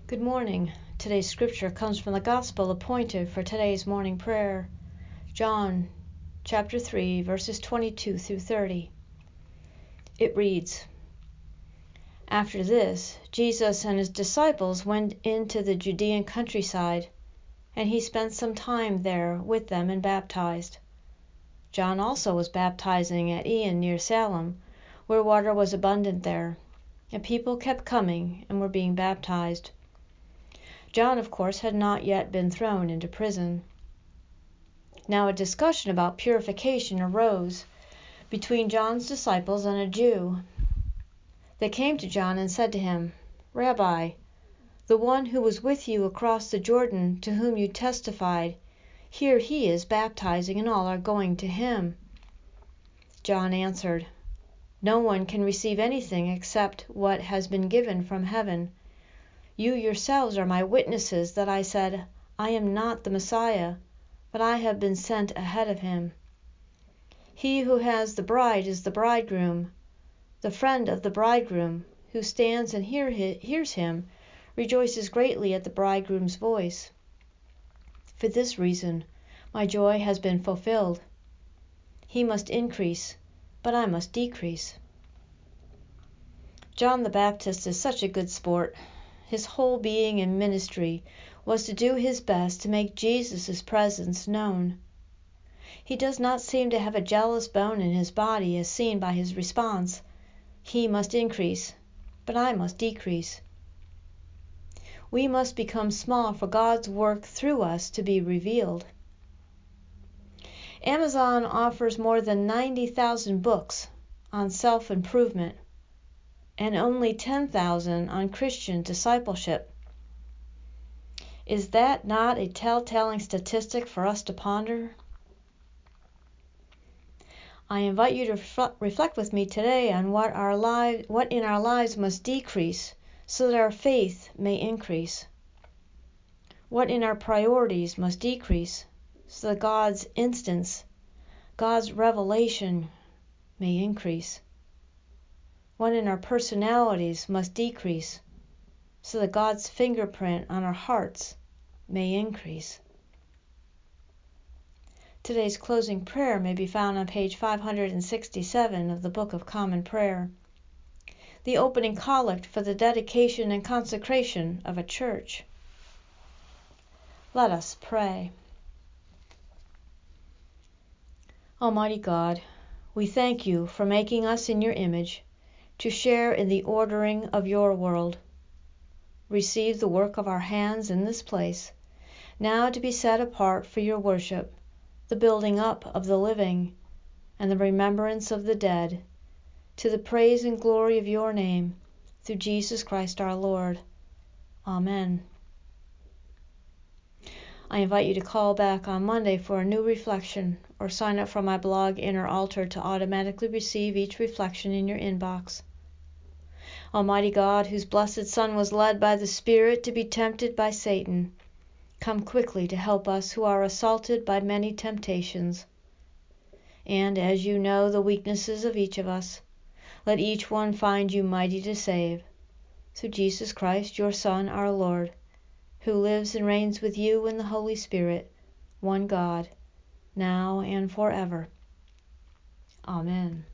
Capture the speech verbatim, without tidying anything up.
Good morning. Today's scripture comes from the gospel appointed for today's morning prayer, John chapter three, verses twenty-two through thirty. It reads, After this, Jesus and his disciples went into the Judean countryside, and he spent some time there with them and baptized. John also was baptizing at Aenon near Salem, where water was abundant there, and people kept coming and were being baptized. John, of course, had not yet been thrown into prison. Now a discussion about purification arose between John's disciples and a Jew. They came to John and said to him, Rabbi, the one who was with you across the Jordan, to whom you testified, here he is baptizing, and all are going to him. John answered, No one can receive anything except what has been given from heaven. You yourselves are my witnesses that I said, I am not the Messiah, but I have been sent ahead of him. He who has the bride is the bridegroom. The friend of the bridegroom, who stands and hear, hears him, rejoices greatly at the bridegroom's voice. For this reason, my joy has been fulfilled. He must increase, but I must decrease. John the Baptist is such a good sport. His whole being and ministry was to do his best to make Jesus' presence known. He does not seem to have a jealous bone in his body, as seen by his response. He must increase, but I must decrease. We must become small for God's work through us to be revealed. Amazon offers more than ninety thousand books on self-improvement and only ten thousand on Christian discipleship. Is that not a telltale statistic for us to ponder? I invite you to reflect with me today on what our lives, what in our lives must decrease so that our faith may increase. What in our priorities must decrease so that God's instance, God's revelation may increase. What in our personalities must decrease so that God's fingerprint on our hearts may increase. Today's closing prayer may be found on page five hundred sixty-seven of the Book of Common Prayer. The opening collect for the dedication and consecration of a church. Let us pray. Almighty God, we thank you for making us in your image to share in the ordering of your world. Receive the work of our hands in this place, now to be set apart for your worship, the building up of the living, and the remembrance of the dead, to the praise and glory of your name, through Jesus Christ our Lord. Amen. I invite you to call back on Monday for a new reflection, or sign up for my blog Inner Altar to automatically receive each reflection in your inbox. Almighty God, whose blessed Son was led by the Spirit to be tempted by Satan, come quickly to help us who are assaulted by many temptations. And as you know the weaknesses of each of us, let each one find you mighty to save. Through Jesus Christ, your Son, our Lord, who lives and reigns with you in the Holy Spirit, one God, now and forever. Amen.